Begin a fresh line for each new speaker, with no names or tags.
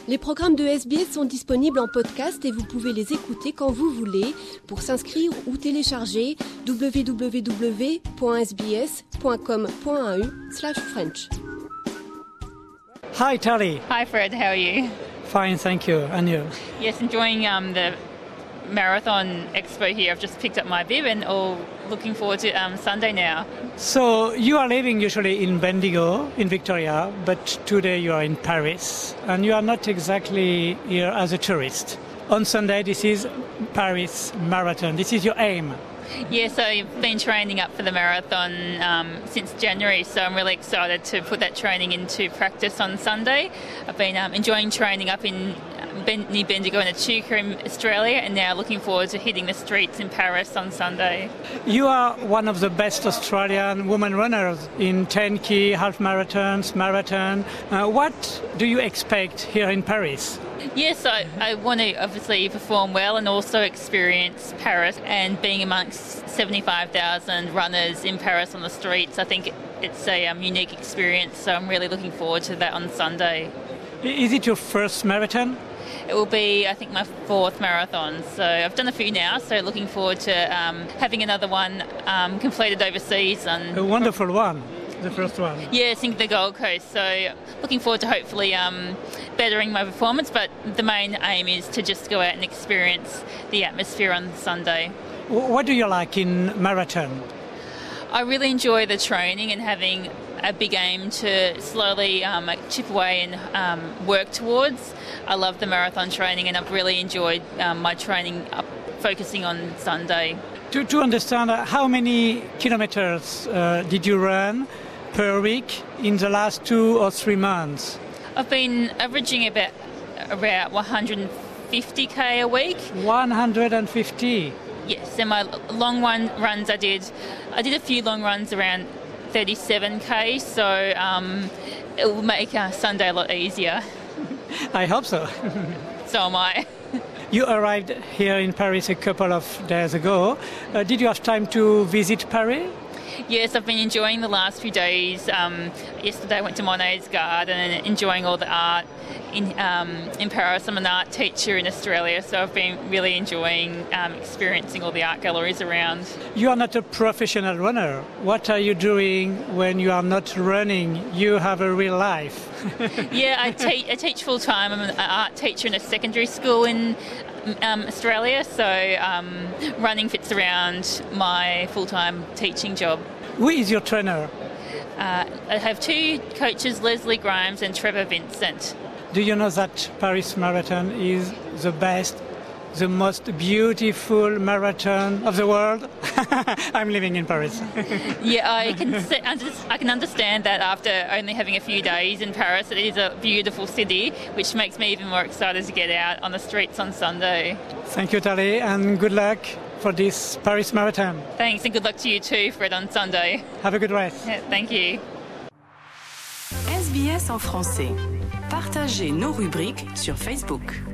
Les programmes de SBS sont disponibles en podcast et vous pouvez les écouter quand vous voulez. Pour s'inscrire ou télécharger, www.sbs.com.au/French.
Hi, Tali.
Hi, Fred. How are you?
Fine, thank you. And you?
Yes, enjoying the Marathon Expo here. I've just picked up my bib and all looking forward to Sunday now.
So you are living usually in Bendigo, in Victoria, but today you are in Paris, and you are not exactly here as a tourist. On Sunday, this is Paris Marathon. This is your aim.
Yes, I've been training up for the marathon since January, so I'm really excited to put that training into practice on Sunday. I've been enjoying training up in near Bendigo and Echuca in Australia, and now looking forward to hitting the streets in Paris on Sunday.
You are one of the best Australian women runners in 10K, half marathons, marathon. What do you expect here in Paris?
Yes, I want to obviously perform well and also experience Paris, and being amongst 75,000 runners in Paris on the streets. I think it's a unique experience, so I'm really looking forward to that on Sunday.
Is it your first marathon?
It will be, I think, my fourth marathon. So I've done a few now, so looking forward to having another one completed overseas. And
a wonderful one, the first one.
Yes, in the Gold Coast. So looking forward to hopefully bettering my performance, but the main aim is to just go out and experience the atmosphere on Sunday.
What do you like in marathon?
I really enjoy the training and having a big aim to slowly chip away and work towards. I love the marathon training, and I've really enjoyed my training focusing on Sunday.
To understand, how many kilometers did you run per week in the last 2 or 3 months?
I've been averaging about 150k a week.
150?
Yes, and my long runs I did a few long runs around 37k, so it will make Sunday a lot easier.
I hope so.
So am I.
You arrived here in Paris a couple of days ago. Did you have time to visit Paris?
Yes, I've been enjoying the last few days. Yesterday I went to Monet's Garden and enjoying all the art in Paris. I'm an art teacher in Australia, so I've been really enjoying experiencing all the art galleries around.
You are not a professional runner. What are you doing when you are not running? You have a real life.
Yeah, I teach full-time. I'm an art teacher in a secondary school in Australia, so running fits around my full-time teaching job.
Who is your trainer?
I have 2 coaches, Leslie Grimes and Trevor Vincent.
Do you know that Paris Marathon is the best, the most beautiful marathon of the world? I'm living in Paris.
Yeah, I can understand that after only having a few days in Paris. It is a beautiful city, which makes me even more excited to get out on the streets on Sunday.
Thank you, Tali, and good luck for this Paris Marathon.
Thanks, and good luck to you too, Fred, on Sunday.
Have a good race.
Yeah, thank you.
SBS en français. Partagez nos rubriques sur Facebook.